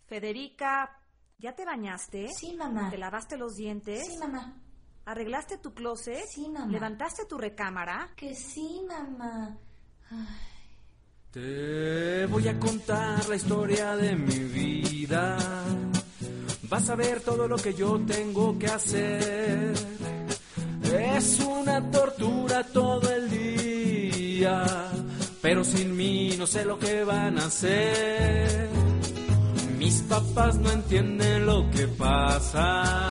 Federica, ¿ya te bañaste? Sí, mamá. ¿Te lavaste los dientes? Sí, mamá. ¿Arreglaste tu closet? Sí, mamá. ¿Levantaste tu recámara? Que sí, mamá. Ay. Te voy a contar la historia de mi vida. Vas a ver todo lo que yo tengo que hacer. Es una tortura todo el día, pero sin mí no sé lo que van a hacer. Mis papás no entienden lo que pasa.